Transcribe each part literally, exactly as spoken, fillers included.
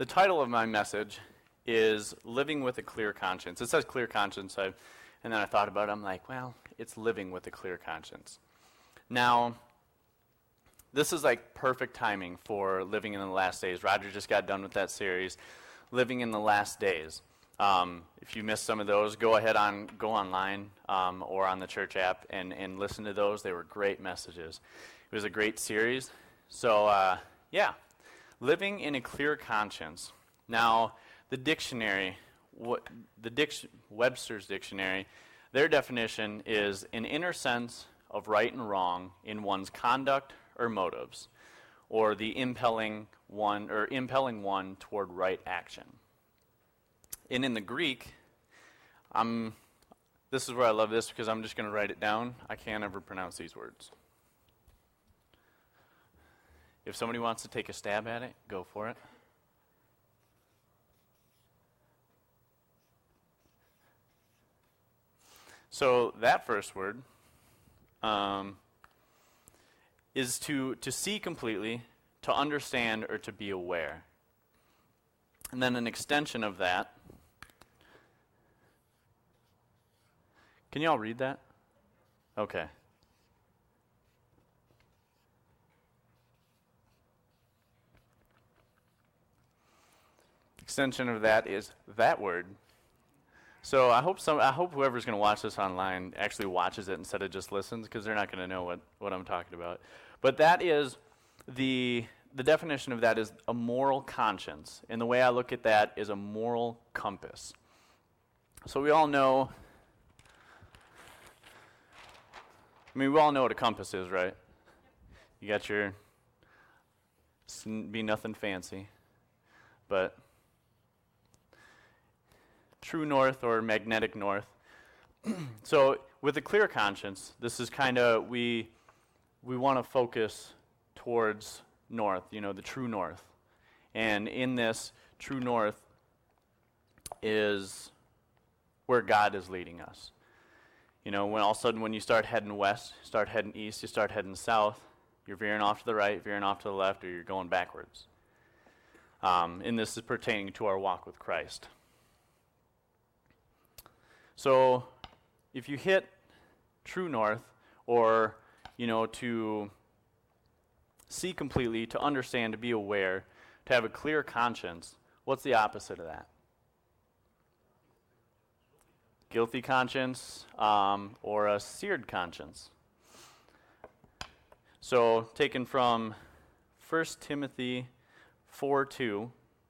The title of my message is Living with a Clear Conscience. It says clear conscience, I, and then I thought about it. I'm like, well, it's living with a clear conscience. Now, this is like perfect timing for living in the last days. Roger just got done with that series, Living in the Last Days. Um, if you missed some of those, go ahead on go online um, or on the church app and, and listen to those. They were great messages. It was a great series. So, uh, yeah, living in a clear conscience. Now, the dictionary, what, the dic- Webster's dictionary, their definition is an inner sense of right and wrong in one's conduct or motives, or the impelling one or impelling one toward right action. And in the Greek, I'm. This is where I love this because I'm just going to write it down. I can't ever pronounce these words. If somebody wants to take a stab at it, go for it. So that first word um, is to, to see completely, to understand, or to be aware. And then an extension of that. Can you all read that? Okay. Extension of that is that word. So I hope some. I hope whoever's going to watch this online actually watches it instead of just listens, because they're not going to know what, what I'm talking about. But that is the the definition of that is a moral conscience, and the way I look at that is a moral compass. So we all know. I mean, we all know what a compass is, right? You got your. It's be nothing fancy, but. True north or magnetic north. So with a clear conscience, this is kind of, we we want to focus towards north, you know, the true north. And in this true north is where God is leading us. You know, when all of a sudden when you start heading west, start heading east, you start heading south, you're veering off to the right, veering off to the left, or you're going backwards. Um, and this is pertaining to our walk with Christ. So if you hit true north, or, you know, to see completely, to understand, to be aware, to have a clear conscience, what's the opposite of that? Guilty conscience, um, or a seared conscience. So taken from First Timothy four two.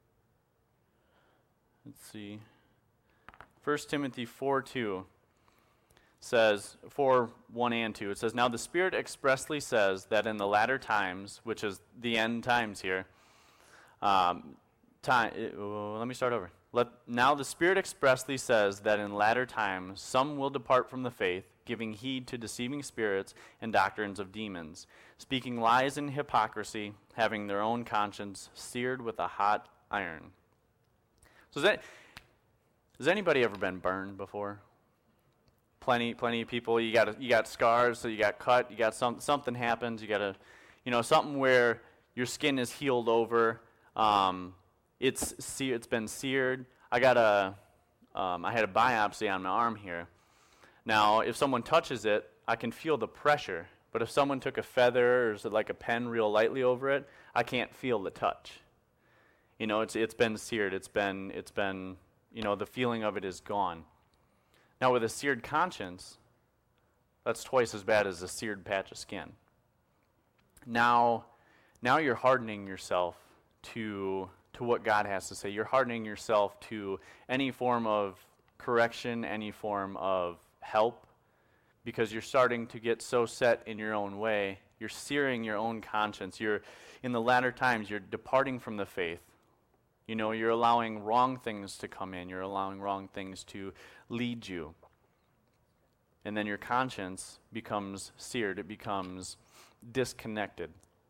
Let's see. First Timothy four two says, four one and two, it says, "Now the Spirit expressly says that in the latter times," which is the end times here, um, time, it, uh, let me start over. Let, "Now the Spirit expressly says that in latter times some will depart from the faith, giving heed to deceiving spirits and doctrines of demons, speaking lies and hypocrisy, having their own conscience seared with a hot iron." So is that... Has anybody ever been burned before? Plenty, plenty of people. You got you got scars, so you got cut. You got some something happens. You got a, you know, something where your skin is healed over. Um, it's se- it's been seared. I got a, um, I had a biopsy on my arm here. Now, if someone touches it, I can feel the pressure. But if someone took a feather or is it like a pen real lightly over it, I can't feel the touch. You know, it's it's been seared. It's been it's been. You know, the feeling of it is gone. Now, with a seared conscience, that's twice as bad as a seared patch of skin. Now, now you're hardening yourself to to what God has to say. You're hardening yourself to any form of correction, any form of help, because you're starting to get so set in your own way. You're searing your own conscience. You're, in the latter times, you're departing from the faith. You know, you're allowing wrong things to come in. You're allowing wrong things to lead you. And then your conscience becomes seared. It becomes disconnected.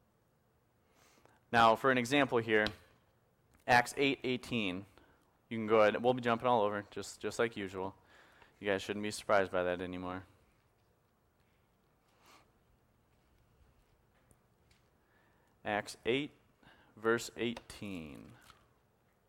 Now, for an example here, Acts eight eighteen. You can go ahead. We'll be jumping all over, just, just like usual. You guys shouldn't be surprised by that anymore. Acts eight, verse eighteen.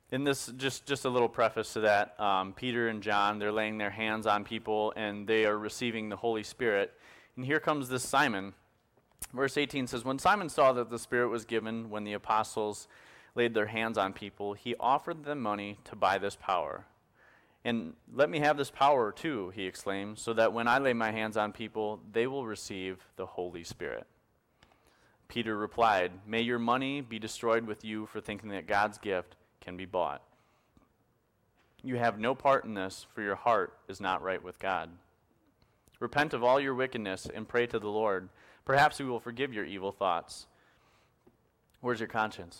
In this, just, just a little preface to that, um, Peter and John, they're laying their hands on people and they are receiving the Holy Spirit. And here comes this Simon. Verse eighteen says, when Simon saw that the Spirit was given when the apostles laid their hands on people, he offered them money to buy this power. And let me have this power too, he exclaimed, so that when I lay my hands on people, they will receive the Holy Spirit. Peter replied, may your money be destroyed with you for thinking that God's gift can be bought. You have no part in this, for your heart is not right with God. Repent of all your wickedness and pray to the Lord. Perhaps he will forgive your evil thoughts. Where's your conscience?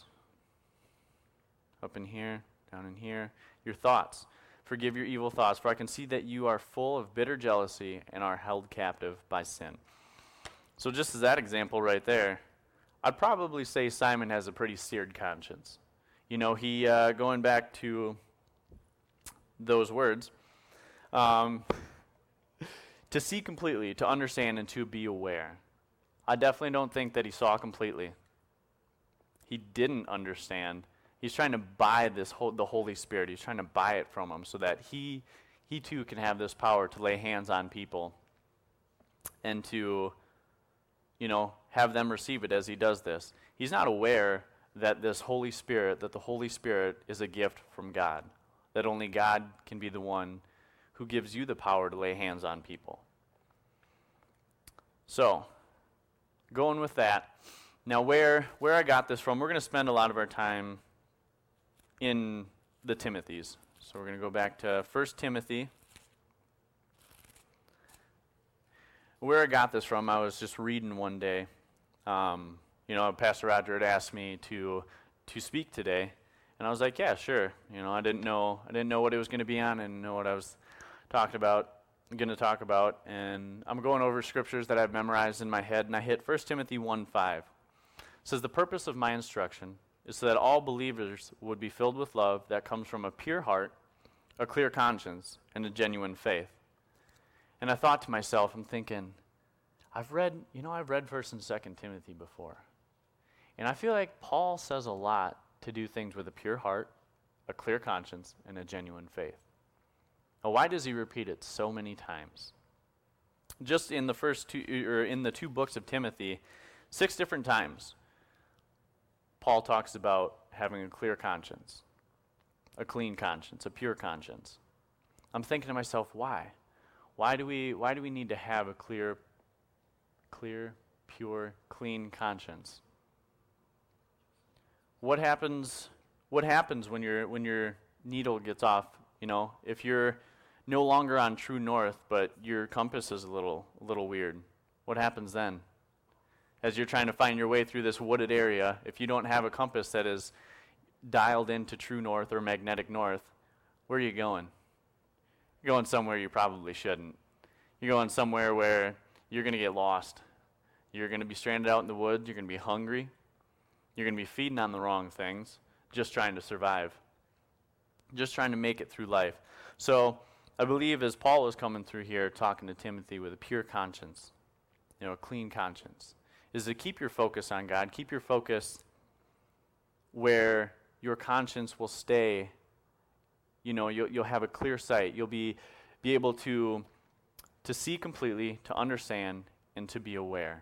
Up in here, down in here. Your thoughts. Forgive your evil thoughts, for I can see that you are full of bitter jealousy and are held captive by sin. So just as that example right there, I'd probably say Simon has a pretty seared conscience. You know, he, uh, going back to those words, um, to see completely, to understand, and to be aware. I definitely don't think that he saw completely. He didn't understand. He's trying to buy this whole, the Holy Spirit. He's trying to buy it from him so that he, he too can have this power to lay hands on people and to, you know, have them receive it as he does this. He's not aware that this Holy Spirit, that the Holy Spirit is a gift from God, that only God can be the one who gives you the power to lay hands on people. So, going with that, now where where I got this from, we're going to spend a lot of our time in the Timothys. So we're going to go back to First Timothy. Where I got this from, I was just reading one day. Um, you know, Pastor Roger had asked me to to speak today, and I was like, yeah, sure. You know, I didn't know I didn't know what it was going to be on, and know what I was talking about, going to talk about, and I'm going over scriptures that I've memorized in my head, and I hit First Timothy one five. It says, the purpose of my instruction is so that all believers would be filled with love that comes from a pure heart, a clear conscience, and a genuine faith. And I thought to myself, I'm thinking, I've read, you know, I've read First and Second Timothy before. And I feel like Paul says a lot to do things with a pure heart, a clear conscience, and a genuine faith. Now, why does he repeat it so many times? Just in the first two, or in the two books of Timothy, six different times, Paul talks about having a clear conscience, a clean conscience, a pure conscience. I'm thinking to myself, why? Why do we why do we need to have a clear, clear, pure, clean conscience? What happens what happens when your when your needle gets off, you know, if you're no longer on true north, but your compass is a little a little weird? What happens then? As you're trying to find your way through this wooded area, if you don't have a compass that is dialed into true north or magnetic north, where are you going? You're going somewhere you probably shouldn't. You're going somewhere where you're going to get lost. You're going to be stranded out in the woods. You're going to be hungry. You're going to be feeding on the wrong things, just trying to survive, just trying to make it through life. So I believe as Paul is coming through here talking to Timothy with a pure conscience, you know, a clean conscience, is to keep your focus on God. Keep your focus where your conscience will stay. You know, you'll, you'll have a clear sight. You'll be be able to to see completely, to understand, and to be aware.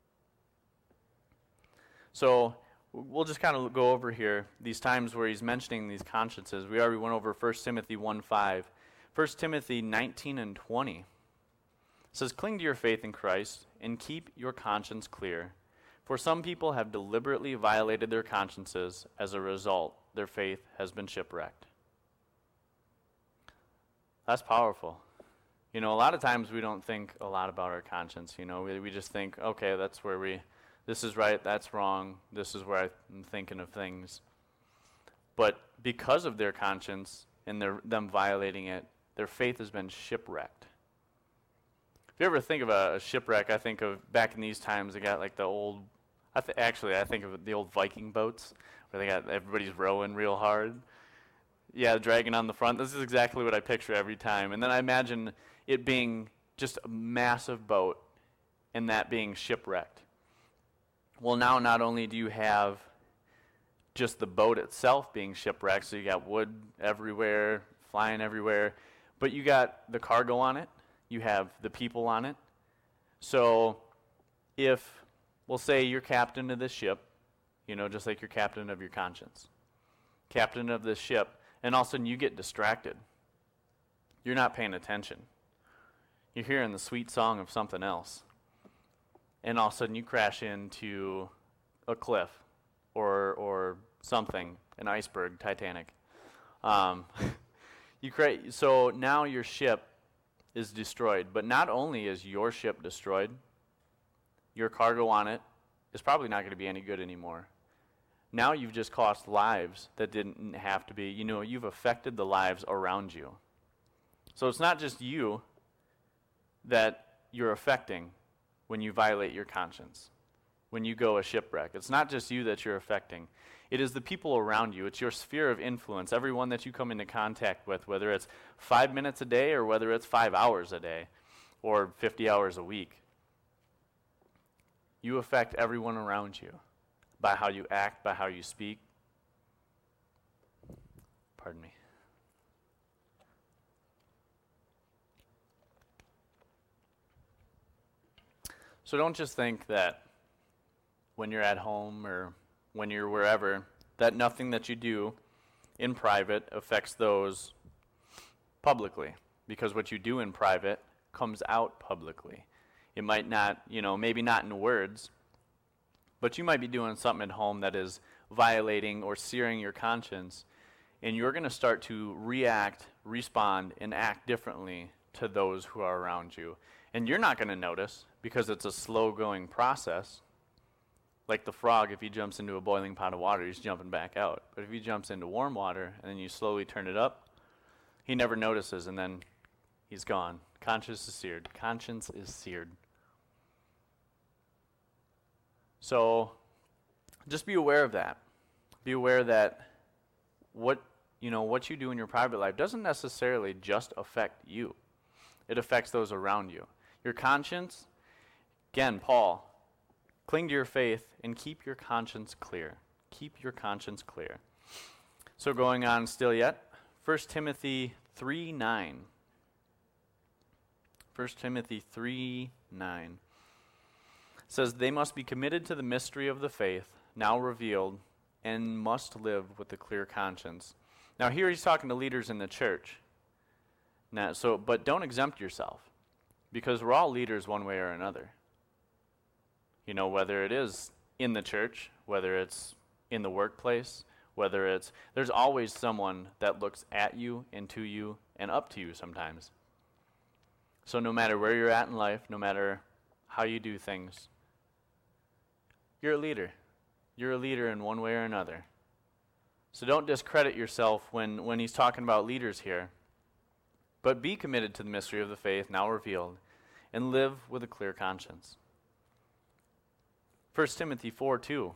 So we'll just kind of go over here these times where he's mentioning these consciences. We already went over First Timothy one five. First Timothy nineteen and twenty. It says, cling to your faith in Christ and keep your conscience clear. For some people have deliberately violated their consciences. As a result, their faith has been shipwrecked. That's powerful. You know, a lot of times we don't think a lot about our conscience. You know, we, we just think, okay, that's where we, this is right, that's wrong, this is where I'm thinking of things. But because of their conscience and their, them violating it, their faith has been shipwrecked. If you ever think of a, a shipwreck, I think of back in these times, they got like the old, I th- actually I think of the old Viking boats where they got everybody's rowing real hard. Yeah, dragging on the front. This is exactly what I picture every time. And then I imagine it being just a massive boat and that being shipwrecked. Well, now not only do you have just the boat itself being shipwrecked, so you got wood everywhere, flying everywhere, but you got the cargo on it, you have the people on it. So if, we'll say you're captain of this ship, you know, just like you're captain of your conscience, captain of this ship, and all of a sudden you get distracted. You're not paying attention. You're hearing the sweet song of something else. And all of a sudden you crash into a cliff or or something, an iceberg, Titanic. Um, you create, so now your ship is destroyed. But not only is your ship destroyed, your cargo on it is probably not going to be any good anymore. Now you've just cost lives that didn't have to be. You know, you've affected the lives around you. So it's not just you that you're affecting when you violate your conscience, when you go a shipwreck. It's not just you that you're affecting. It is the people around you. It's your sphere of influence, everyone that you come into contact with, whether it's five minutes a day or whether it's five hours a day or fifty hours a week. You affect everyone around you by how you act, by how you speak. Pardon me. So don't just think that when you're at home or when you're wherever, that nothing that you do in private affects those publicly. Because what you do in private comes out publicly. It might not, you know, maybe not in words, but you might be doing something at home that is violating or searing your conscience, and you're going to start to react, respond, and act differently to those who are around you. And you're not going to notice because it's a slow-going process. Like the frog, if he jumps into a boiling pot of water, he's jumping back out. But if he jumps into warm water and then you slowly turn it up, he never notices, and then he's gone. Conscience is seared. Conscience is seared. So just be aware of that. Be aware that what you know what you do in your private life doesn't necessarily just affect you. It affects those around you. Your conscience, again, Paul, cling to your faith and keep your conscience clear. Keep your conscience clear. So going on still yet, First Timothy three nine. First Timothy three nine says, they must be committed to the mystery of the faith, now revealed, and must live with a clear conscience. Now here he's talking to leaders in the church. Now, so, but don't exempt yourself, because we're all leaders one way or another. You know, whether it is in the church, whether it's in the workplace, whether it's, there's always someone that looks at you and to you and up to you sometimes. So no matter where you're at in life, no matter how you do things, you're a leader. You're a leader in one way or another. So don't discredit yourself when, when he's talking about leaders here. But be committed to the mystery of the faith now revealed, and live with a clear conscience. First Timothy four two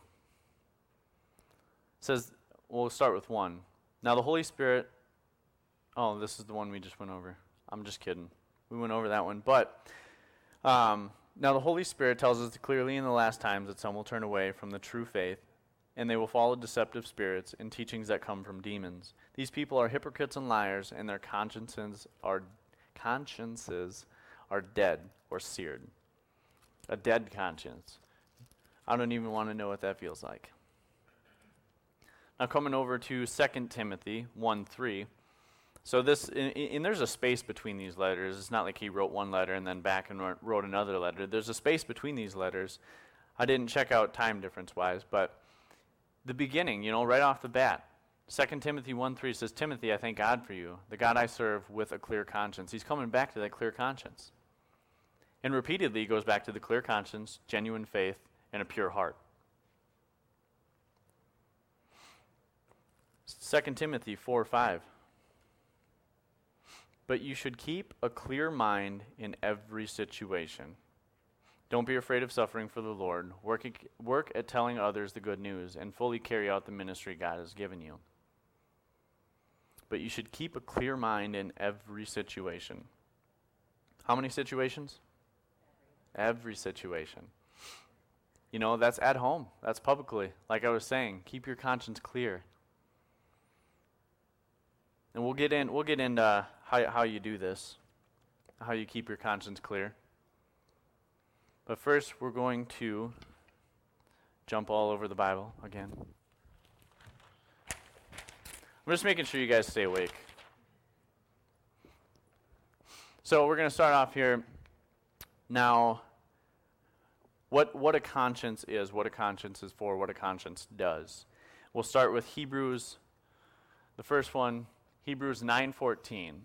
says, we'll start with one. Now the Holy Spirit, oh, this is the one we just went over. I'm just kidding. We went over that one. But um, now the Holy Spirit tells us clearly in the last times that some will turn away from the true faith, and they will follow deceptive spirits and teachings that come from demons. These people are hypocrites and liars, and their consciences are consciences are dead or seared. A dead conscience. I don't even want to know what that feels like. Now coming over to Second Timothy one three. So this, and, and there's a space between these letters. It's not like he wrote one letter and then back and wrote another letter. There's a space between these letters. I didn't check out time difference-wise, but the beginning, you know, right off the bat, Second Timothy one three says, Timothy, I thank God for you, the God I serve with a clear conscience. He's coming back to that clear conscience. And repeatedly he goes back to the clear conscience, genuine faith, and a pure heart. Second Timothy four five. But you should keep a clear mind in every situation. Don't be afraid of suffering for the Lord. Work, work at telling others the good news and fully carry out the ministry God has given you. But you should keep a clear mind in every situation. How many situations? Every situation. You know, that's at home. That's publicly. Like I was saying, keep your conscience clear. And we'll get in. We'll get into how how you do this, how you keep your conscience clear. But first, we're going to jump all over the Bible again. I'm just making sure you guys stay awake. So we're going to start off here now. What what a conscience is, what a conscience is for, what a conscience does. We'll start with Hebrews, the first one, Hebrews nine fourteen.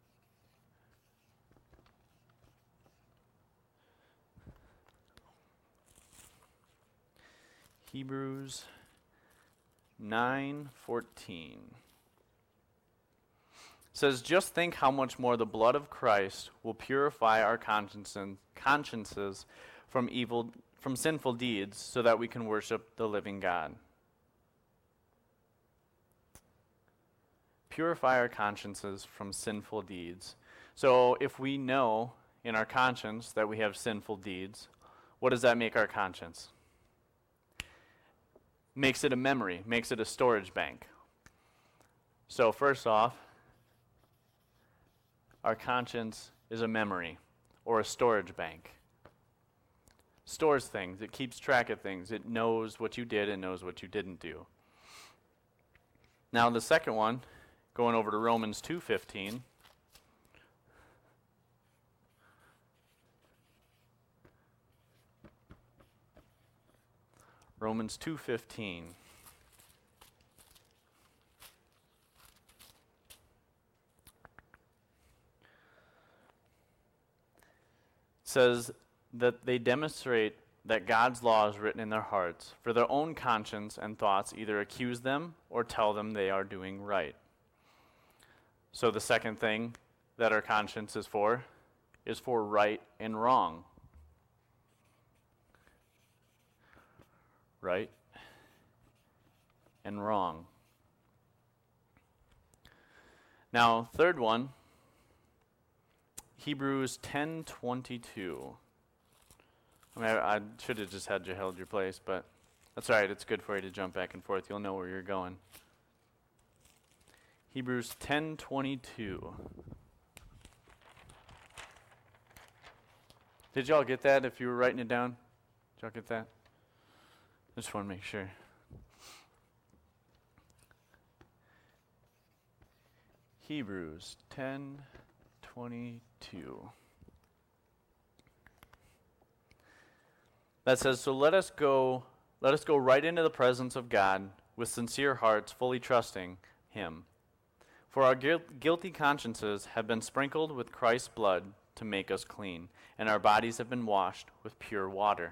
Hebrews nine fourteen says, "Just think how much more the blood of Christ will purify our consciences, consciences from evil, from sinful deeds, so that we can worship the living God." Purify our consciences from sinful deeds. So if we know in our conscience that we have sinful deeds, what does that make our conscience? Makes it a memory, makes it a storage bank. So first off, our conscience is a memory or a storage bank. Stores things, it keeps track of things, it knows what you did and knows what you didn't do. Now the second one, going over to Romans two fifteen. Romans two fifteen. Says that they demonstrate that God's law is written in their hearts, for their own conscience and thoughts either accuse them or tell them they are doing right. So the second thing that our conscience is for is for right and wrong. Right and wrong. Now, third one, Hebrews ten twenty-two. I mean, I, I should have just had you held your place, but that's all right. It's good for you to jump back and forth. You'll know where you're going. Hebrews ten twenty-two. Did y'all get that if you were writing it down? Did y'all get that? I just want to make sure. Hebrews ten twenty-two. That says, "So let us go, let us go right into the presence of God with sincere hearts, fully trusting Him. For our guil- guilty consciences have been sprinkled with Christ's blood to make us clean, and our bodies have been washed with pure water."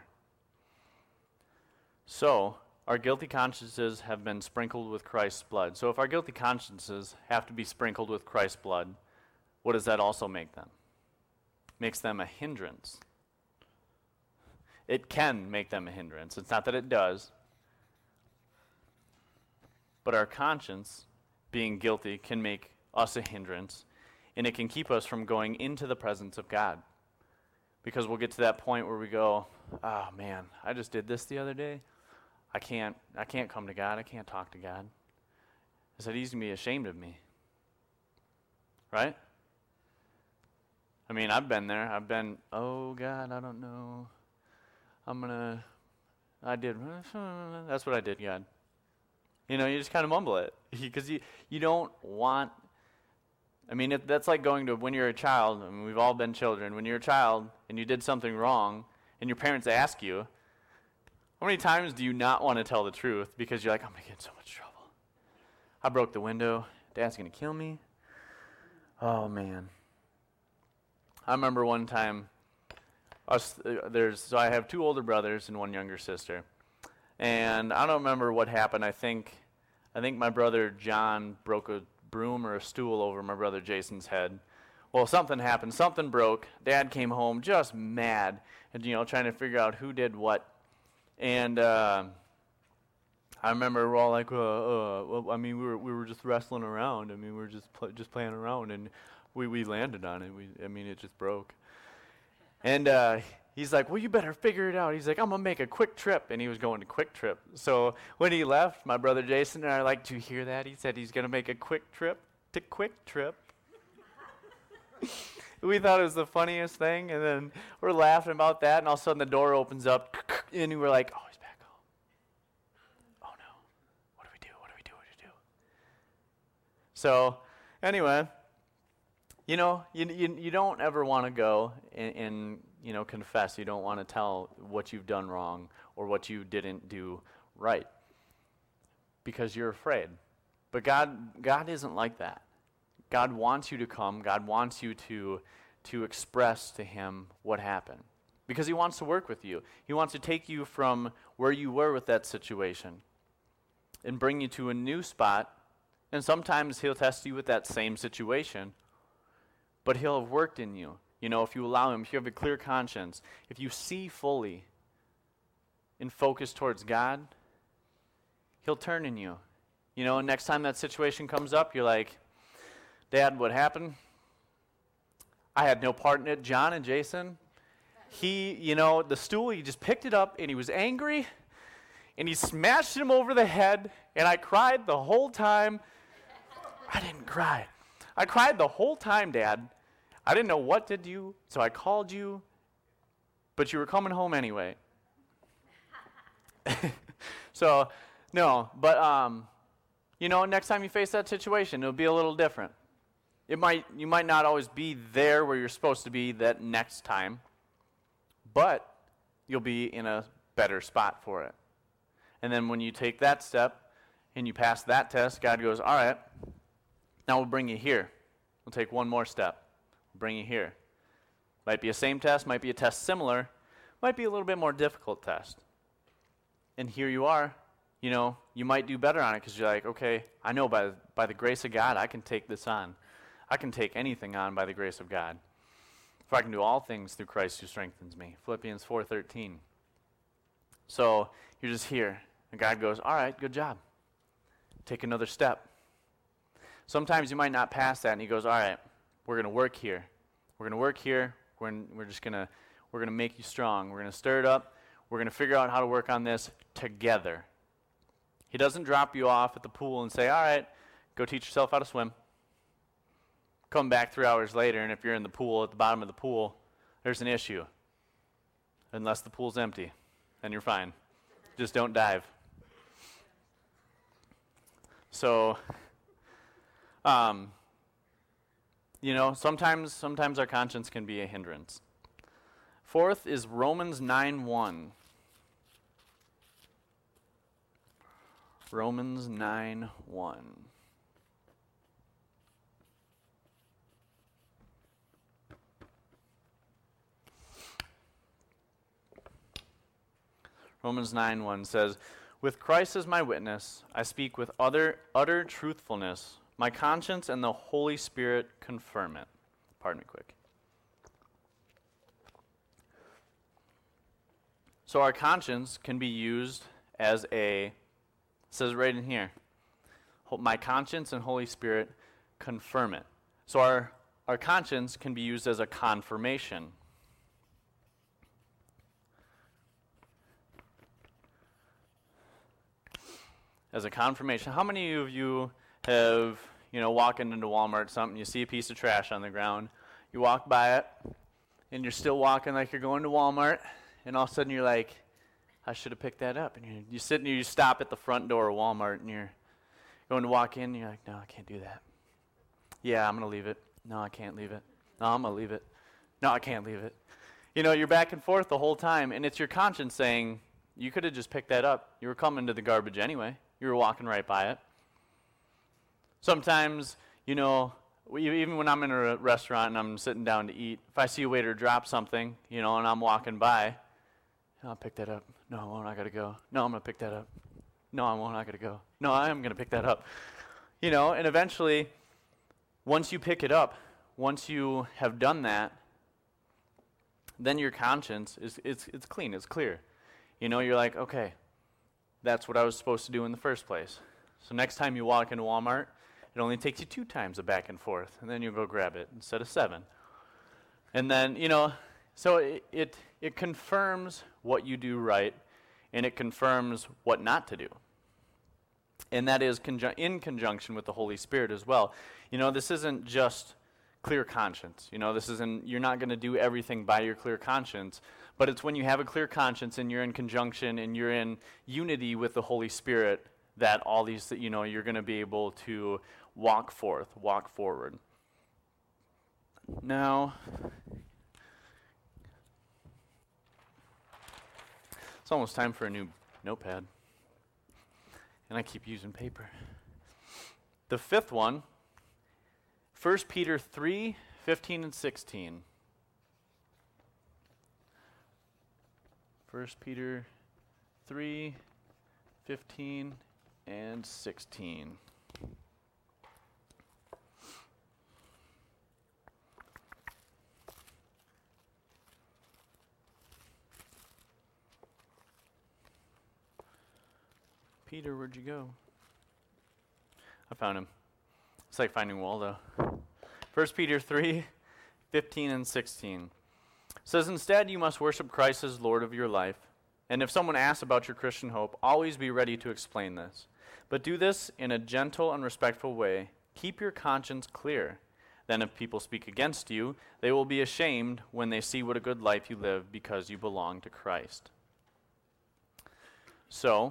So, our guilty consciences have been sprinkled with Christ's blood. So if our guilty consciences have to be sprinkled with Christ's blood, what does that also make them? Makes them a hindrance. It can make them a hindrance. It's not that it does. But our conscience, being guilty, can make us a hindrance, and it can keep us from going into the presence of God. Because we'll get to that point where we go, "Oh man, I just did this the other day. I can't I can't come to God. I can't talk to God." I said he's going to be ashamed of me. Right? I mean, I've been there. I've been, "Oh God, I don't know. I'm going to, I did, that's what I did, God." You know, you just kind of mumble it. Because you, you don't want, I mean, it, that's like going to, when you're a child, I mean, we've all been children. When you're a child and you did something wrong and your parents ask you, how many times do you not want to tell the truth because you're like, "I'm going to get in so much trouble. I broke the window. Dad's going to kill me." Oh, man. I remember one time, us, uh, there's, so I have two older brothers and one younger sister. And I don't remember what happened. I think, I think my brother John broke a broom or a stool over my brother Jason's head. Well, something happened. Something broke. Dad came home just mad and, you know, trying to figure out who did what. And uh, I remember we're all like, uh, uh, well, I mean, we were we were just wrestling around. I mean, we were just pl- just playing around, and we, we landed on it. We, I mean, it just broke. And uh, he's like, well, you better figure it out. He's like, I'm going to make a quick trip. And he was going to Quick Trip. So when he left, my brother Jason and I are like, do you hear that? He said he's going to make a quick trip to Quick Trip. We thought it was the funniest thing. And then we're laughing about that. And all of a sudden the door opens up. And we were like, oh, he's back home. Oh, no. What do we do? What do we do? What do we do? So anyway, you know, you, you, you don't ever want to go and, and, you know, confess. You don't want to tell what you've done wrong or what you didn't do right because you're afraid. But God, God isn't like that. God wants you to come. God wants you to, to express to him what happened because he wants to work with you. He wants to take you from where you were with that situation and bring you to a new spot. And sometimes he'll test you with that same situation, but he'll have worked in you. You know, if you allow him, if you have a clear conscience, if you see fully and focus towards God, he'll turn in you. You know, and next time that situation comes up, you're like, Dad, what happened? I had no part in it. John and Jason, he, you know, the stool, he just picked it up and he was angry and he smashed him over the head and I cried the whole time. I didn't cry. I cried the whole time, Dad. I didn't know what to do, so I called you, but you were coming home anyway. So, no, but, um, you know, next time you face that situation, it'll be a little different. It might, you might not always be there where you're supposed to be that next time, but you'll be in a better spot for it. And then when you take that step and you pass that test, God goes, all right, now we'll bring you here. We'll take one more step. We'll bring you here. Might be a same test, might be a test similar, might be a little bit more difficult test. And here you are. You know, you might do better on it because you're like, okay, I know by, by the grace of God, I can take this on. I can take anything on by the grace of God. For I can do all things through Christ who strengthens me. Philippians four thirteen. So you're just here, and God goes, all right, good job. Take another step. Sometimes you might not pass that, and he goes, all right, we're going to work here. We're going to work here. We're, in, we're just going to, we're going to make you strong. We're going to stir it up. We're going to figure out how to work on this together. He doesn't drop you off at the pool and say, all right, go teach yourself how to swim. Come back three hours later, and if you're in the pool, at the bottom of the pool, there's an issue. Unless the pool's empty, then you're fine. Just don't dive. So, um, you know, sometimes sometimes our conscience can be a hindrance. Fourth is Romans nine one. Romans nine one. Romans nine one says, with Christ as my witness, I speak with utter, utter truthfulness. My conscience and the Holy Spirit confirm it. Pardon me quick. So our conscience can be used as a, it says right in here, my conscience and Holy Spirit confirm it. So our, our conscience can be used as a confirmation. As a confirmation. How many of you have, you know, walking into Walmart or something, you see a piece of trash on the ground, you walk by it, and you're still walking like you're going to Walmart, and all of a sudden you're like, I should have picked that up. And you're, you sit and you stop at the front door of Walmart, and you're going to walk in, and you're like, no, I can't do that. Yeah, I'm going to leave it. No, I can't leave it. No, I'm going to leave it. No, I can't leave it. You know, you're back and forth the whole time, and it's your conscience saying, you could have just picked that up. You were coming to the garbage anyway. You were walking right by it. Sometimes, you know, we, even when I'm in a restaurant and I'm sitting down to eat, if I see a waiter drop something, you know, and I'm walking by, I'll pick that up. No, I won't. I got to go. No, I'm going to pick that up. No, I won't. I got to go. No, I am going to pick that up. You know, and eventually, once you pick it up, once you have done that, then your conscience is it's it's clean. It's clear. You know, you're like, okay, that's what I was supposed to do in the first place. So next time you walk into Walmart, it only takes you two times a back and forth, and then you go grab it instead of seven. And then, you know, So it, it it confirms what you do right, and it confirms what not to do. And that is conjun- in conjunction with the Holy Spirit as well. You know, this isn't just clear conscience. You know, this isn't, you're not going to do everything by your clear conscience, but it's when you have a clear conscience and you're in conjunction and you're in unity with the Holy Spirit that all these, you know, you're going to be able to walk forth, walk forward. Now, it's almost time for a new notepad. And I keep using paper. The fifth one, First Peter three, fifteen and sixteen. First Peter three, fifteen and sixteen. Peter, where'd you go? I found him. It's like finding Waldo. First Peter three, fifteen and sixteen. Says, instead you must worship Christ as Lord of your life. And if someone asks about your Christian hope, always be ready to explain this. But do this in a gentle and respectful way. Keep your conscience clear. Then if people speak against you, they will be ashamed when they see what a good life you live because you belong to Christ. So,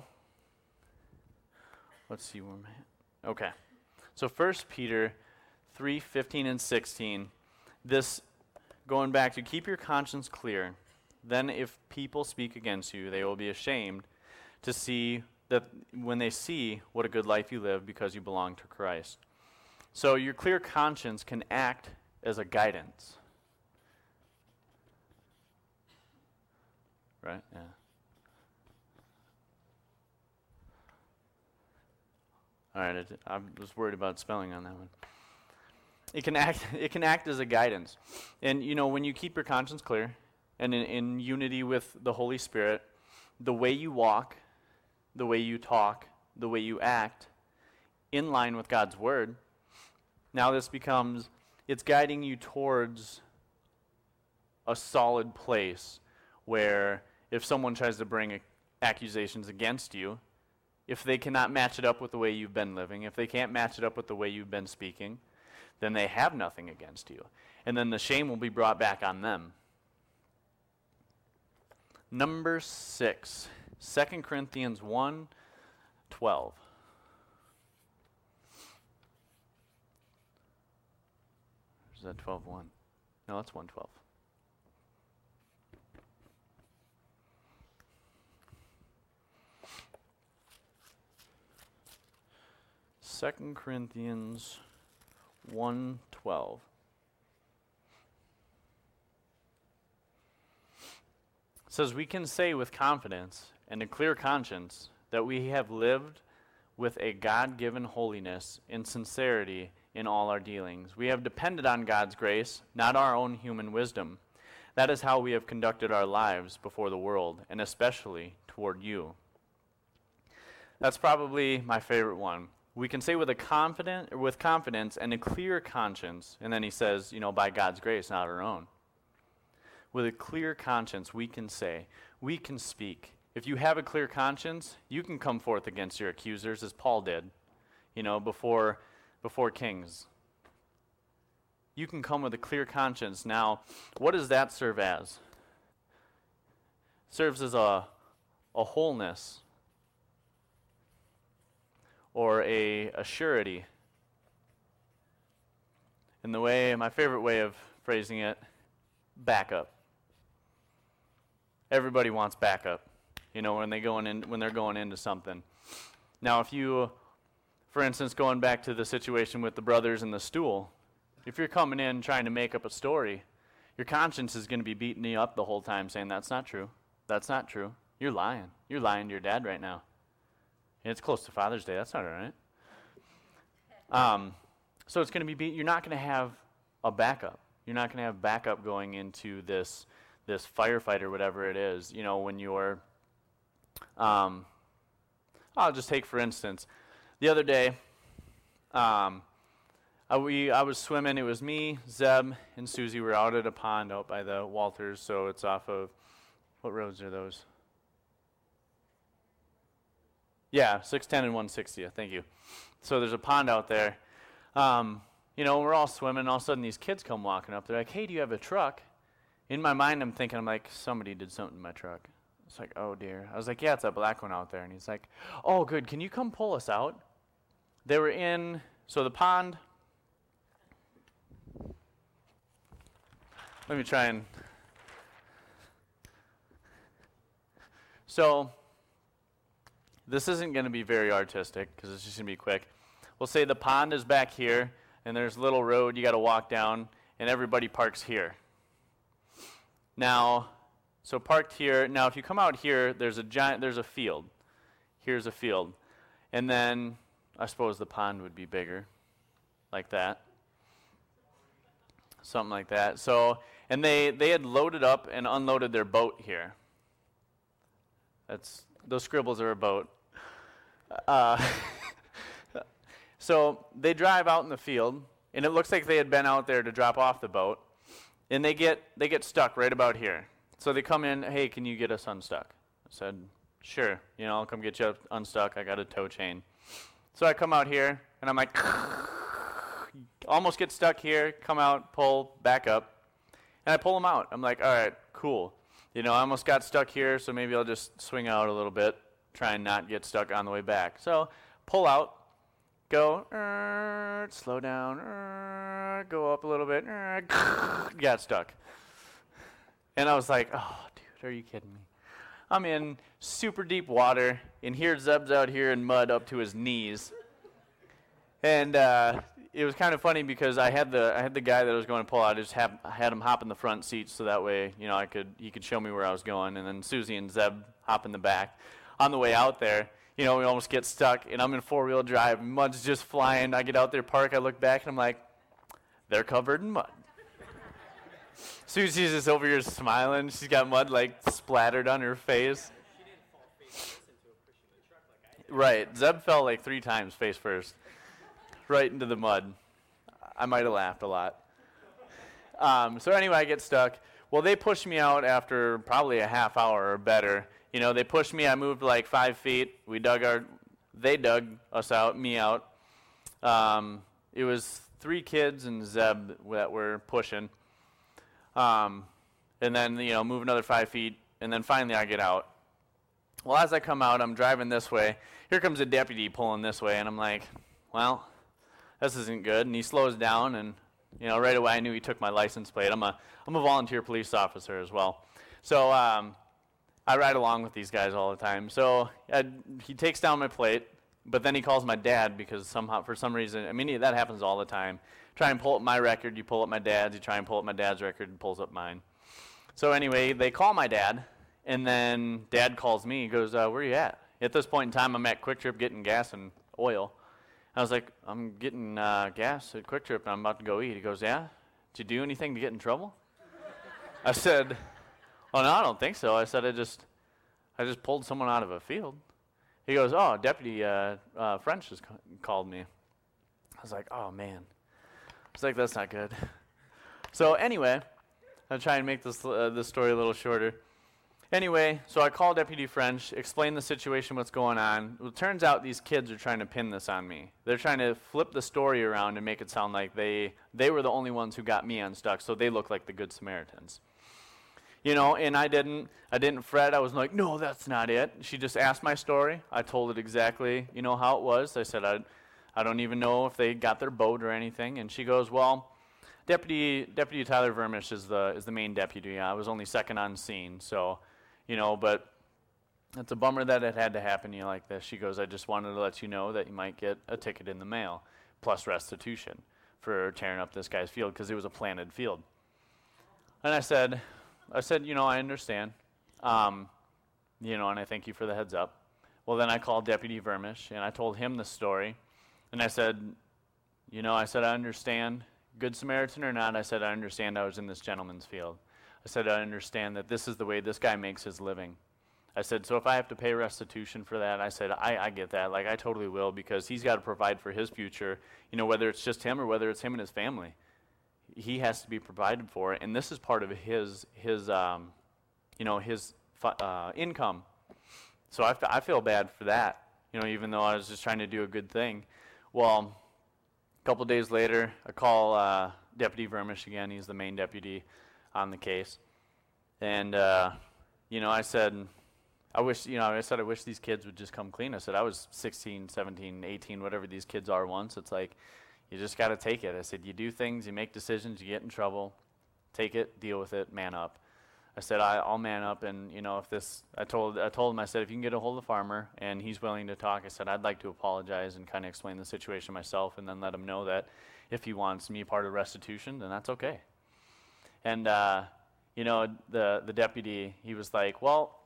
let's see where I'm at. Okay. So First Peter three, fifteen and sixteen. This, going back to keep your conscience clear. Then if people speak against you, they will be ashamed to see that when they see what a good life you live because you belong to Christ. So your clear conscience can act as a guidance. Right? Yeah. All right, it, I was worried about spelling on that one. It can act. It can act as a guidance, and you know when you keep your conscience clear, and in, in unity with the Holy Spirit, the way you walk, the way you talk, the way you act, in line with God's word. Now this becomes. It's guiding you towards a solid place where if someone tries to bring accusations against you, if they cannot match it up with the way you've been living, if they can't match it up with the way you've been speaking, then they have nothing against you. And then the shame will be brought back on them. Number six, Second Corinthians one, twelve. Is that twelve one? No, that's one twelve. Second Corinthians one twelve. It says, we can say with confidence and a clear conscience that we have lived with a God-given holiness and sincerity in all our dealings. We have depended on God's grace, not our own human wisdom. That is how we have conducted our lives before the world, and especially toward you. That's probably my favorite one. We can say with a confident, with confidence and a clear conscience, and then he says, you know, by God's grace, not our own. With a clear conscience, we can say, we can speak. If you have a clear conscience, you can come forth against your accusers, as Paul did, you know, before before kings. You can come with a clear conscience. Now, what does that serve as? It serves as a a wholeness. Or a, a surety. And the way, my favorite way of phrasing it, backup. Everybody wants backup, you know, when they going in when they're going into something. Now, if you, for instance, going back to the situation with the brothers and the stool, if you're coming in trying to make up a story, your conscience is going to be beating you up the whole time, saying that's not true, that's not true. You're lying. You're lying to your dad right now. It's close to Father's Day. That's not all right. Um, so it's going to be, be you're not going to have a backup. You're not going to have backup going into this this firefight or whatever it is. You know, when you're, um, I'll just take for instance, the other day, um, I, we, I was swimming. It was me, Zeb, and Susie. We were out at a pond out by the Walters, so it's off of, what roads are those? Yeah, six ten and one sixtieth, thank you. So there's a pond out there. Um, you know, we're all swimming, and all of a sudden these kids come walking up. They're like, hey, do you have a truck? In my mind, I'm thinking, I'm like, somebody did something to my truck. It's like, oh, dear. I was like, yeah, it's that black one out there. And he's like, oh, good, can you come pull us out? They were in, so the pond, let me try and, so this isn't going to be very artistic because it's just going to be quick. We'll say the pond is back here, and there's a little road you got to walk down, and everybody parks here. Now, so parked here. Now, if you come out here, there's a giant, there's a field. Here's a field. And then, I suppose the pond would be bigger, like that. Something like that. So, and they, they had loaded up and unloaded their boat here. That's, those scribbles are a boat. Uh, so, they drive out in the field, and it looks like they had been out there to drop off the boat. And they get they get stuck right about here. So they come in, hey, can you get us unstuck? I said, sure, you know, I'll come get you unstuck. I got a tow chain. So I come out here, and I'm like, almost get stuck here, come out, pull, back up. And I pull them out. I'm like, all right, cool. You know, I almost got stuck here, so maybe I'll just swing out a little bit, try and not get stuck on the way back. So pull out. Go, uh, slow down, uh, go up a little bit, uh, got stuck. And I was like, oh, dude, are you kidding me? I'm in super deep water, and here Zeb's out here in mud up to his knees. And uh, it was kind of funny because I had the I had the guy that I was going to pull out. I just had, I had him hop in the front seat so that way, you know, I could he could show me where I was going, and then Susie and Zeb hop in the back. On the way out there, you know, we almost get stuck, and I'm in four-wheel drive. Mud's just flying. I get out there, park. I look back, and I'm like, they're covered in mud. Susie's just over here smiling. She's got mud, like, splattered on her face. She didn't fall face first into a cushion of the truck like I did. Right. Zeb fell, like, three times face first. Right into the mud. I might have laughed a lot. Um, so anyway, I get stuck. Well, they pushed me out after probably a half hour or better. You know, they pushed me. I moved like five feet. We dug our, they dug us out, me out. Um, it was three kids and Zeb that were pushing. Um, and then, you know, move another five feet, and then finally I get out. Well, as I come out, I'm driving this way. Here comes a deputy pulling this way, and I'm like, well, this isn't good. And he slows down, and, you know, right away I knew he took my license plate. I'm a, I'm a volunteer police officer as well. So, um, I ride along with these guys all the time. So I, he takes down my plate, but then he calls my dad because somehow, for some reason, I mean, that happens all the time. Try and pull up my record, you pull up my dad's. You try and pull up my dad's record, and pulls up mine. So anyway, they call my dad, and then Dad calls me. He goes, uh, where are you at? At this point in time, I'm at Quick Trip getting gas and oil. I was like, I'm getting uh, gas at Quick Trip, and I'm about to go eat. He goes, yeah? Did you do anything to get in trouble? I said, oh, no, I don't think so. I said, I just I just pulled someone out of a field. He goes, oh, Deputy uh, uh, French has ca- called me. I was like, oh, man. I was like, that's not good. So anyway, I'll try and make this, uh, this story a little shorter. Anyway, so I call Deputy French, explain the situation, what's going on. Well, it turns out these kids are trying to pin this on me. They're trying to flip the story around and make it sound like they, they were the only ones who got me unstuck, so they look like the Good Samaritans. You know, and I didn't I didn't fret. I was like, no, that's not it. She just asked my story. I told it exactly, you know, how it was. I said, I, I don't even know if they got their boat or anything. And she goes, well, Deputy Deputy Tyler Vermish is the is the main deputy. I was only second on scene, so, you know, but it's a bummer that it had to happen to you like this. She goes, I just wanted to let you know that you might get a ticket in the mail, plus restitution for tearing up this guy's field, because it was a planted field. And I said... I said, you know, I understand, um, you know, and I thank you for the heads up. Well, then I called Deputy Vermish, and I told him the story, and I said, you know, I said, I understand, Good Samaritan or not, I said, I understand I was in this gentleman's field. I said, I understand that this is the way this guy makes his living. I said, so if I have to pay restitution for that, I said, I, I get that. Like, I totally will, because he's got to provide for his future, you know, whether it's just him or whether it's him and his family. He has to be provided for, and this is part of his, his um, you know, his uh, income. So I, f- I feel bad for that, you know, even though I was just trying to do a good thing. Well, a couple days later, I call uh, Deputy Vermish again. He's the main deputy on the case. And, uh, you know, I said, I wish, you know, I said I wish these kids would just come clean. I said I was sixteen, seventeen, eighteen, whatever these kids are once. It's like, you just got to take it. I said, you do things, you make decisions, you get in trouble. Take it, deal with it, man up. I said, I, I'll man up, and, you know, if this, I told I told him, I said, if you can get a hold of the farmer and he's willing to talk, I said, I'd like to apologize and kind of explain the situation myself, and then let him know that if he wants me part of restitution, then that's okay. And, uh, you know, the, the deputy, he was like, well,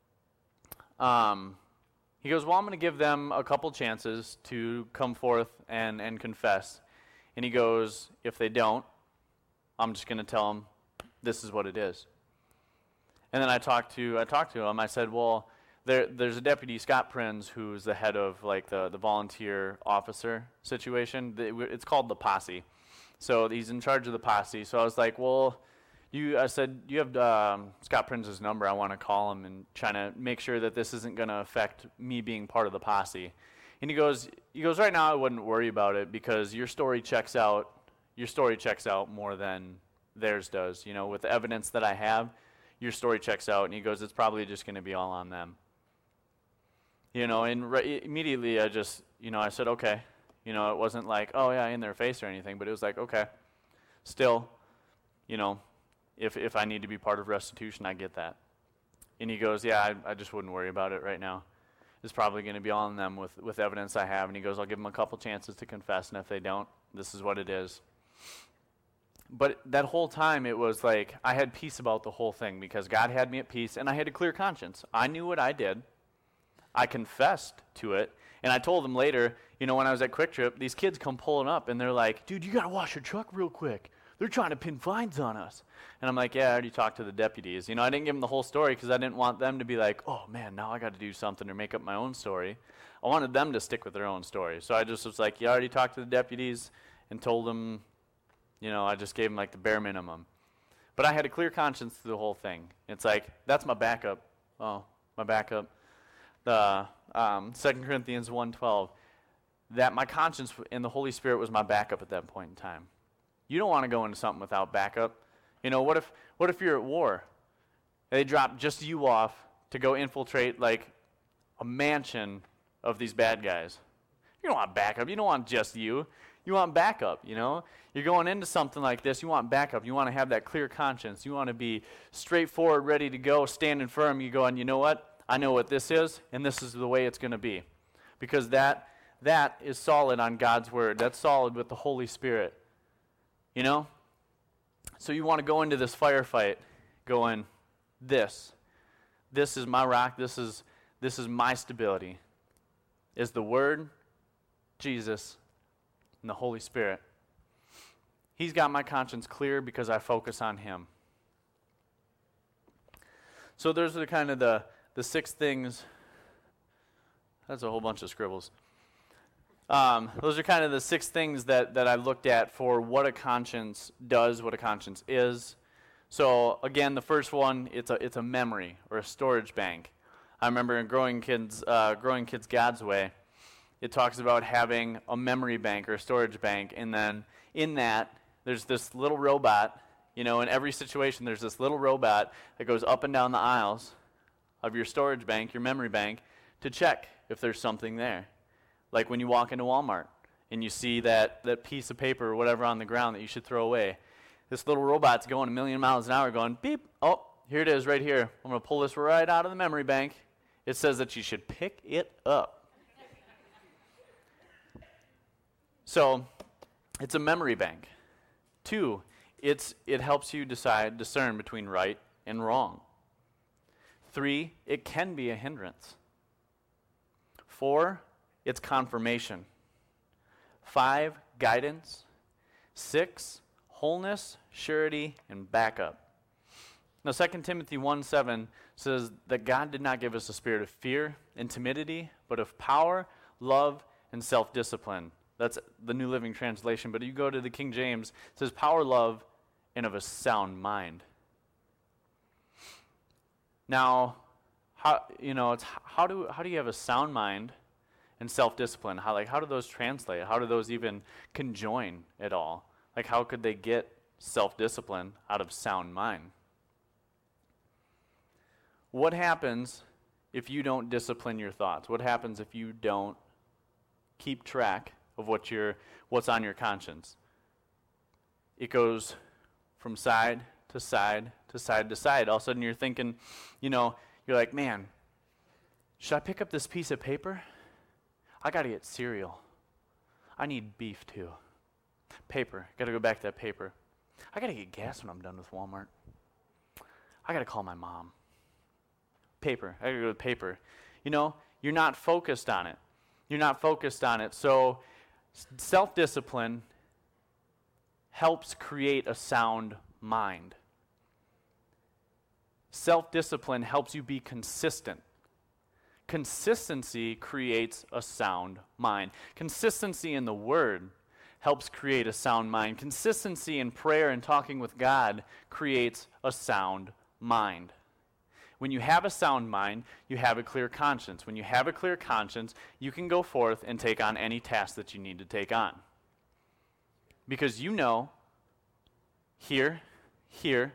um, he goes, well, I'm going to give them a couple chances to come forth and, and confess. And he goes, if they don't, I'm just going to tell them this is what it is. And then I talked to I talked to him. I said, well, there there's a deputy, Scott Prinz, who's the head of like the, the volunteer officer situation. It's called the posse. So he's in charge of the posse. So I was like, well, you I said, you have um, Scott Prinz's number. I want to call him and trying to make sure that this isn't going to affect me being part of the posse. And he goes, he goes, right now I wouldn't worry about it because your story checks out. Your story checks out more than theirs does. You know, with the evidence that I have, your story checks out. And he goes, it's probably just going to be all on them. You know, and re- immediately I just, you know, I said, okay. You know, it wasn't like, oh yeah, in their face or anything, but it was like, okay. Still, you know, if if I need to be part of restitution, I get that. And he goes, yeah, I, I just wouldn't worry about it right now. It's probably going to be all on them with, with evidence I have. And he goes, I'll give them a couple chances to confess, and if they don't, this is what it is. But that whole time, it was like I had peace about the whole thing because God had me at peace, and I had a clear conscience. I knew what I did. I confessed to it, and I told them later, you know, when I was at Quick Trip, these kids come pulling up, and they're like, dude, you got to wash your truck real quick. They're trying to pin fines on us. And I'm like, yeah, I already talked to the deputies. You know, I didn't give them the whole story because I didn't want them to be like, oh, man, now I got to do something or make up my own story. I wanted them to stick with their own story. So I just was like, you already talked to the deputies and told them, you know, I just gave them like the bare minimum. But I had a clear conscience through the whole thing. It's like, that's my backup. Oh, my backup. The um, Second Corinthians one twelve, that my conscience and the Holy Spirit was my backup at that point in time. You don't want to go into something without backup. You know, what if what if you're at war? They drop just you off to go infiltrate like a mansion of these bad guys. You don't want backup. You don't want just you. You want backup, you know? You're going into something like this, you want backup. You want to have that clear conscience. You want to be straightforward, ready to go, standing firm. You go, and you know what? I know what this is, and this is the way it's going to be. Because that that is solid on God's word. That's solid with the Holy Spirit. You know? So you want to go into this firefight going, this. This is my rock. This is this is my stability. Is the Word, Jesus, and the Holy Spirit. He's got my conscience clear because I focus on Him. So those are kind of the, the six things. That's a whole bunch of scribbles. Um, those are kind of the six things that, that I looked at for what a conscience does, what a conscience is. So again, the first one, it's a it's a memory or a storage bank. I remember in Growing Kids, uh, Growing Kids God's Way, it talks about having a memory bank or a storage bank, and then in that, there's this little robot. You know, in every situation, there's this little robot that goes up and down the aisles of your storage bank, your memory bank, to check if there's something there. Like when you walk into Walmart and you see that, that piece of paper or whatever on the ground that you should throw away. This little robot's going a million miles an hour going, beep, oh, here it is right here. I'm going to pull this right out of the memory bank. It says that you should pick it up. So, it's a memory bank. Two, it's it helps you decide, discern between right and wrong. Three, it can be a hindrance. Four, it's confirmation. Five, guidance. Six, wholeness, surety, and backup. Now, Second Timothy one seven says that God did not give us a spirit of fear and timidity, but of power, love, and self-discipline. That's the New Living Translation. But you go to the King James, it says power, love, and of a sound mind. Now, how you know it's how do how do you have a sound mind and self-discipline? How like how do those translate? How do those even conjoin at all? Like how could they get self-discipline out of sound mind? What happens if you don't discipline your thoughts? What happens if you don't keep track of what your what's on your conscience? It goes from side to side to side to side. All of a sudden you're thinking, you know, you're like, man, should I pick up this piece of paper? I got to get cereal. I need beef too. Paper. Got to go back to that paper. I got to get gas when I'm done with Walmart. I got to call my mom. Paper. I got to go to paper. You know, you're not focused on it. You're not focused on it. So self-discipline helps create a sound mind. Self-discipline helps you be consistent. Consistency creates a sound mind. Consistency in the Word helps create a sound mind. Consistency in prayer and talking with God creates a sound mind. When you have a sound mind, you have a clear conscience. When you have a clear conscience, you can go forth and take on any task that you need to take on. Because you know, here, here,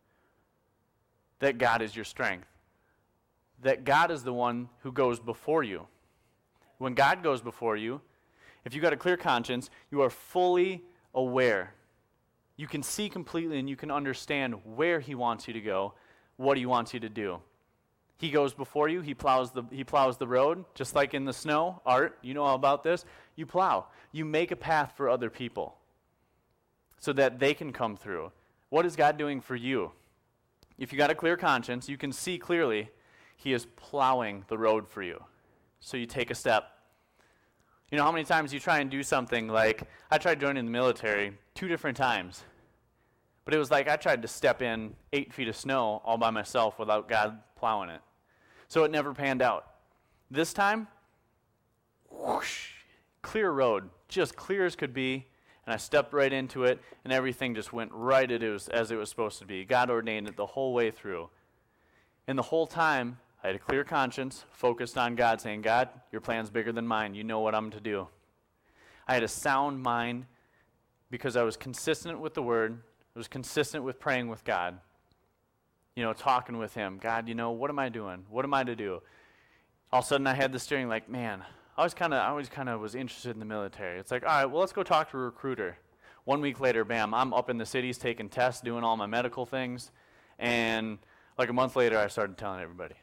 that God is your strength. That God is the one who goes before you. When God goes before you, if you've got a clear conscience, you are fully aware. You can see completely and you can understand where He wants you to go, what He wants you to do. He goes before you, He plows the He plows the road, just like in the snow. Art, you know all about this. You plow. You make a path for other people so that they can come through. What is God doing for you? If you got a clear conscience, you can see clearly He is plowing the road for you. So you take a step. You know how many times you try and do something like, I tried joining the military two different times. But it was like I tried to step in eight feet of snow all by myself without God plowing it. So it never panned out. This time, whoosh, clear road, just clear as could be. And I stepped right into it, and everything just went right as it was, as it was supposed to be. God ordained it the whole way through. And the whole time, I had a clear conscience, focused on God, saying, God, your plan's bigger than mine. You know what I'm to do. I had a sound mind because I was consistent with the Word. I was consistent with praying with God. You know, talking with Him. God, you know, what am I doing? What am I to do? All of a sudden, I had the steering like, man, I was kind of, I always kind of was interested in the military. It's like, all right, well, let's go talk to a recruiter. One week later, bam, I'm up in the cities taking tests, doing all my medical things, and like a month later, I started telling everybody.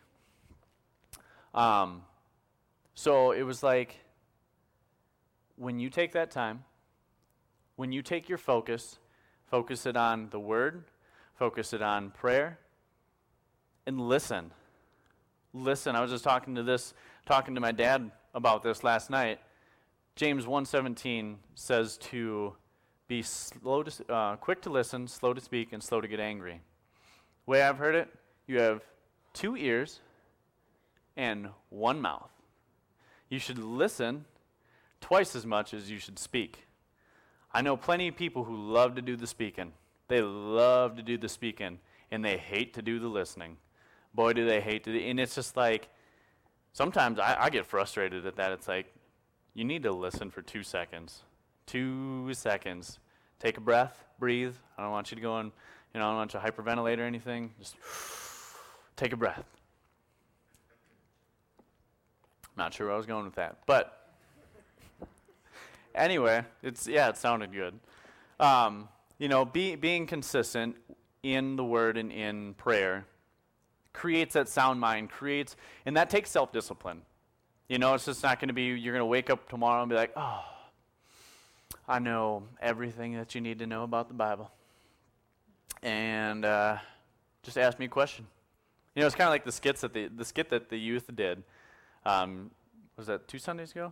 Um, so it was like, when you take that time, when you take your focus, focus it on the Word, focus it on prayer, and listen. Listen. I was just talking to this, talking to my dad about this last night. James one seventeen says to be slow to, uh, quick to listen, slow to speak, and slow to get angry. The way I've heard it, you have two ears and one mouth. You should listen twice as much as you should speak. I know plenty of people who love to do the speaking. They love to do the speaking, and they hate to do the listening. Boy, do they hate to do, and it's just like, sometimes I, I get frustrated at that. It's like, you need to listen for two seconds. Two seconds. Take a breath, breathe. I don't want you to go and, you know, I don't want you to hyperventilate or anything. Just take a breath. Not sure where I was going with that, but anyway, it's yeah, it sounded good. Um, you know, be, being consistent in the Word and in prayer creates that sound mind, creates, and that takes self-discipline. You know, it's just not going to be, you're going to wake up tomorrow and be like, oh, I know everything that you need to know about the Bible. And uh, just ask me a question. You know, it's kind of like the skits that the, the skit that the youth did. Um, was that two Sundays ago?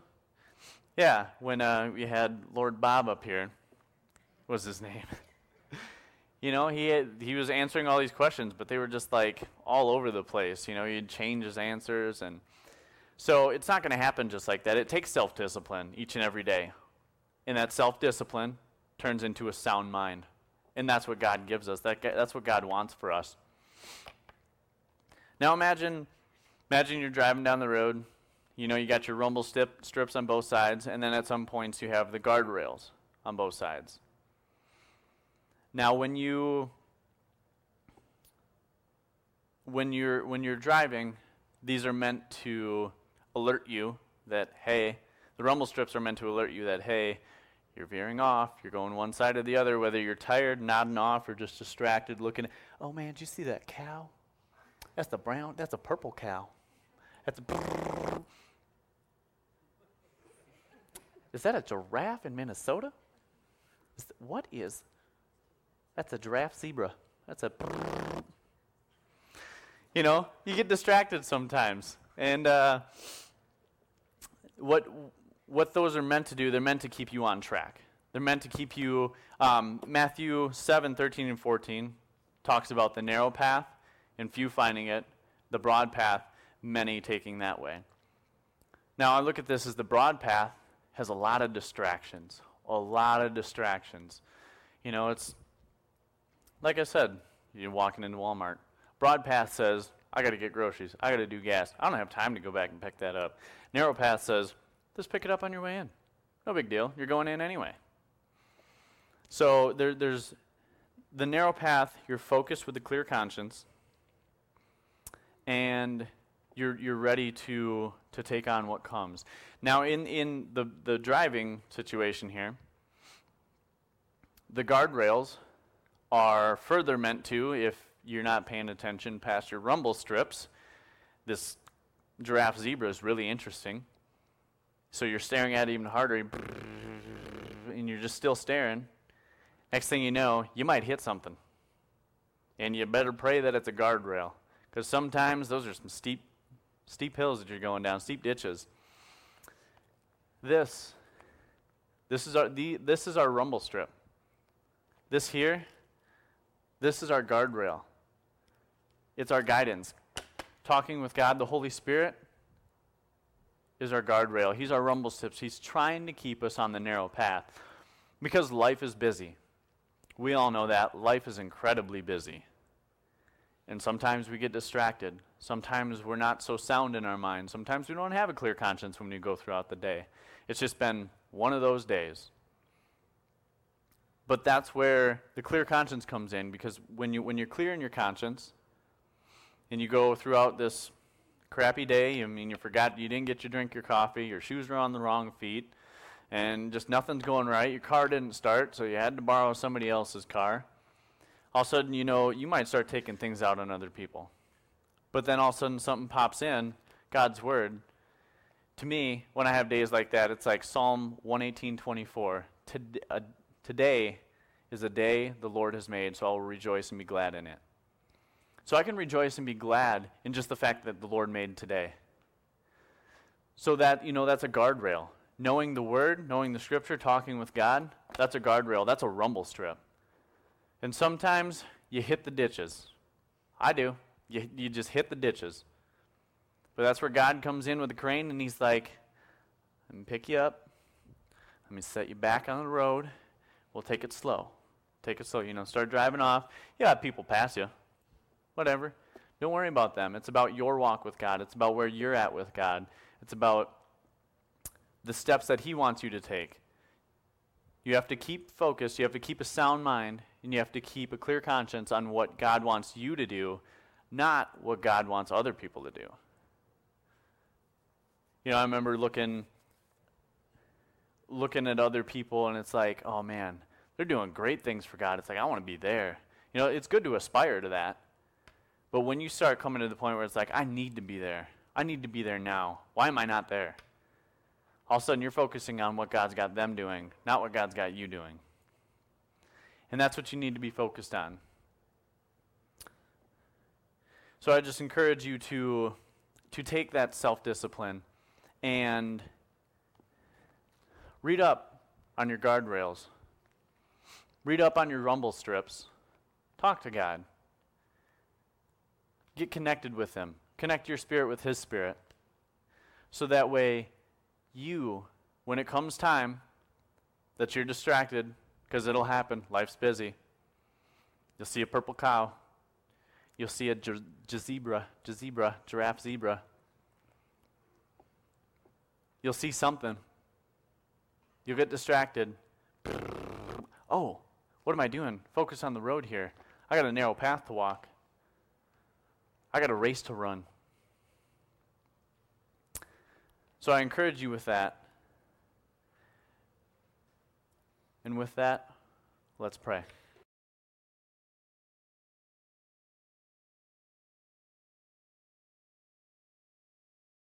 Yeah, when uh, we had Lord Bob up here. What was his name? You know, he had, he was answering all these questions, but they were just like all over the place. You know, he'd change his answers. And so it's not going to happen just like that. It takes self-discipline each and every day. And that self-discipline turns into a sound mind. And that's what God gives us. That, that's what God wants for us. Now imagine, imagine you're driving down the road. You know, you got your rumble strip, strips on both sides, and then at some points you have the guardrails on both sides. Now, when you when you're when you're driving, these are meant to alert you that, hey, the rumble strips are meant to alert you that, hey, you're veering off, you're going one side or the other, whether you're tired, nodding off, or just distracted, looking. Oh man, did you see that cow? That's the brown. That's a purple cow. That's a. Is that a giraffe in Minnesota? Is th- what is? That's a giraffe zebra. That's a. You know, you get distracted sometimes, and uh, what what those are meant to do, they're meant to keep you on track. They're meant to keep you. Um, Matthew seven, thirteen, and fourteen talks about the narrow path, and few finding it, the broad path, many taking that way. Now, I look at this as the broad path has a lot of distractions, a lot of distractions. You know, it's like I said, you're walking into Walmart. Broad path says, I got to get groceries. I got to do gas. I don't have time to go back and pick that up. Narrow path says, just pick it up on your way in. No big deal. You're going in anyway. So there, there's the narrow path. You're focused with a clear conscience, and you're you're ready to to take on what comes. Now, in in the the driving situation here, the guardrails are further meant to, if you're not paying attention past your rumble strips. This giraffe zebra is really interesting. So you're staring at it even harder, and you're just still staring. Next thing you know, you might hit something. And you better pray that it's a guardrail, because sometimes those are some steep, steep hills that you're going down, steep ditches. This, this is our the this is our rumble strip. This here, this is our guardrail. It's our guidance. Talking with God, the Holy Spirit, is our guardrail. He's our rumble strips. He's trying to keep us on the narrow path because life is busy. We all know that. Life is incredibly busy. And sometimes we get distracted. Sometimes we're not so sound in our mind. Sometimes we don't have a clear conscience when we go throughout the day. It's just been one of those days. But that's where the clear conscience comes in, because when you when you're clear in your conscience and you go throughout this crappy day, I mean, you forgot you didn't get your drink, your coffee, your shoes were on the wrong feet, and just nothing's going right. Your car didn't start, so you had to borrow somebody else's car. All of a sudden, you know, you might start taking things out on other people. But then all of a sudden something pops in, God's word. To me, when I have days like that, it's like Psalm one eighteen twenty-four. Today, uh, today is a day the Lord has made, so I will rejoice and be glad in it. So I can rejoice and be glad in just the fact that the Lord made today. So that, you know, that's a guardrail. Knowing the word, knowing the scripture, talking with God, that's a guardrail. That's a rumble strip. And sometimes you hit the ditches. I do. You, you just hit the ditches. But that's where God comes in with the crane, and he's like, let me pick you up. Let me set you back on the road. We'll take it slow. Take it slow. You know, start driving off. You have people pass you. Whatever. Don't worry about them. It's about your walk with God. It's about where you're at with God. It's about the steps that he wants you to take. You have to keep focused. You have to keep a sound mind. And you have to keep a clear conscience on what God wants you to do, not what God wants other people to do. You know, I remember looking looking at other people, and it's like, oh man, they're doing great things for God. It's like, I want to be there. You know, it's good to aspire to that. But when you start coming to the point where it's like, I need to be there. I need to be there now. Why am I not there? All of a sudden, you're focusing on what God's got them doing, not what God's got you doing. And that's what you need to be focused on. So I just encourage you to, to take that self-discipline and read up on your guardrails. Read up on your rumble strips. Talk to God. Get connected with Him. Connect your spirit with His Spirit. So that way, you, when it comes time that you're distracted, because it'll happen, life's busy, you'll see a purple cow. You'll see a j- j- zebra, j- zebra, giraffe zebra. You'll see something. You'll get distracted. Oh, what am I doing? Focus on the road here. I got a narrow path to walk. I got a race to run. So I encourage you with that. And with that, let's pray.